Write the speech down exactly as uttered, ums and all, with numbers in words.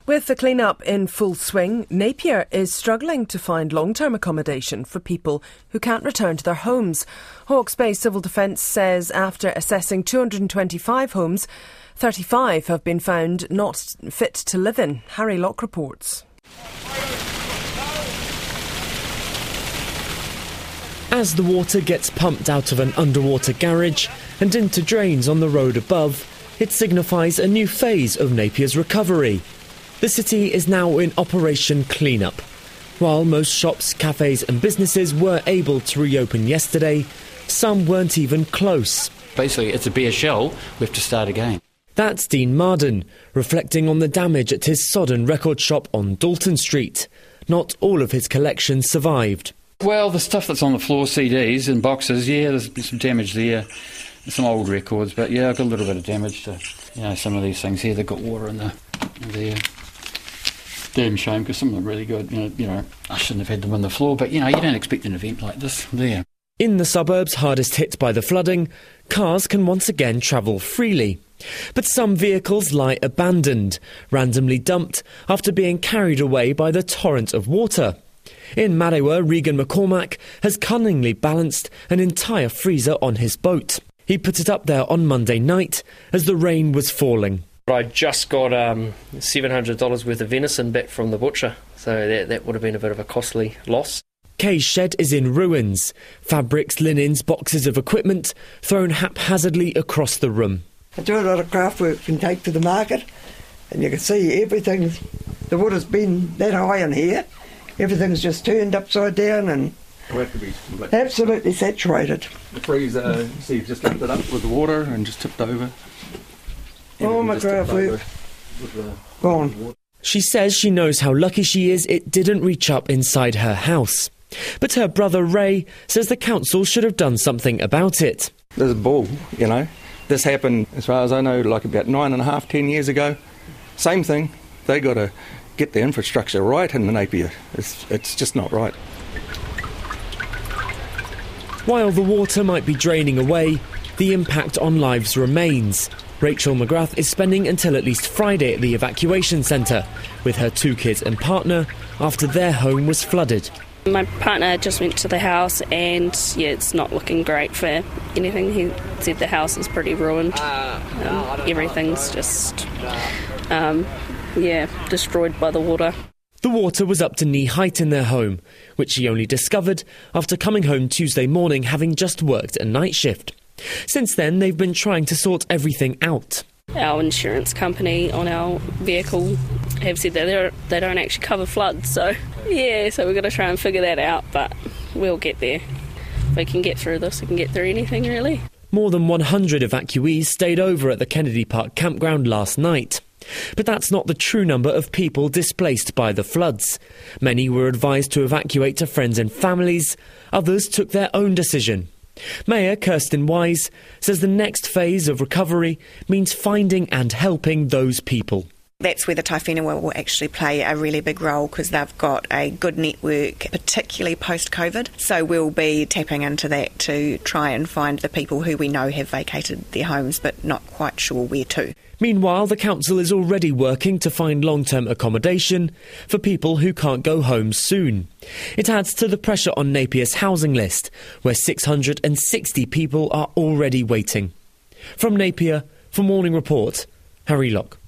With the clean-up in full swing, Napier is struggling to find long-term accommodation for people who can't return to their homes. Hawke's Bay Civil Defence says after assessing two hundred twenty-five homes, thirty-five have been found not fit to live in. Harry Locke reports. As the water gets pumped out of an underwater garage and into drains on the road above, it signifies a new phase of Napier's recovery. The city is now in Operation Cleanup. While most shops, cafes and businesses were able to reopen yesterday, some weren't even close. Basically, it's a bare shell. We have to start again. That's Dean Marden, reflecting on the damage at his sodden record shop on Dalton Street. Not all of his collection survived. Well, the stuff that's on the floor, C Ds and boxes, yeah, there's been some damage there. Some old records, but yeah, I've got a little bit of damage to, you know, some of these things here. They've got water in the, there. Damn shame, because some of them are really good. You know, you know, I shouldn't have had them on the floor, but, you know, you don't expect an event like this there. In the suburbs hardest hit by the flooding, cars can once again travel freely. But some vehicles lie abandoned, randomly dumped after being carried away by the torrent of water. In Marewa, Regan McCormack has cunningly balanced an entire freezer on his boat. He put it up there on Monday night as the rain was falling. I just got um, seven hundred dollars worth of venison back from the butcher, so that, that would have been a bit of a costly loss. Kay's shed is in ruins. Fabrics, linens, boxes of equipment thrown haphazardly across the room. I do a lot of craft work and take to the market, and you can see everything, the water's been that high in here, everything's just turned upside down and absolutely saturated. The freezer, you see, you've just dumped it up with the water and just tipped over. All my craft work gone. She says she knows how lucky she is it didn't reach up inside her house. But her brother Ray says the council should have done something about it. There's a bull, you know. This happened, as far as I know, like about nine and a half, ten years ago. Same thing. They got to get the infrastructure right in the Napier. It's, it's just not right. While the water might be draining away, the impact on lives remains. Rachel McGrath is spending until at least Friday at the evacuation centre with her two kids and partner after their home was flooded. My partner just went to the house and, yeah, it's not looking great for anything. He said the house is pretty ruined. Um, everything's just, um, yeah, destroyed by the water. The water was up to knee height in their home, which she only discovered after coming home Tuesday morning having just worked a night shift. Since then, they've been trying to sort everything out. Our insurance company on our vehicle have said that they don't actually cover floods, so yeah, so we've got to try and figure that out, but we'll get there. If we can get through this, we can get through anything, really. More than one hundred evacuees stayed over at the Kennedy Park campground last night. But that's not the true number of people displaced by the floods. Many were advised to evacuate to friends and families. Others took their own decision. Mayor Kirsten Wise says the next phase of recovery means finding and helping those people. That's where the Tai Whenua will actually play a really big role because they've got a good network, particularly post-COVID. So we'll be tapping into that to try and find the people who we know have vacated their homes but not quite sure where to. Meanwhile, the council is already working to find long-term accommodation for people who can't go home soon. It adds to the pressure on Napier's housing list, where six hundred sixty people are already waiting. From Napier, for Morning Report, Harry Locke.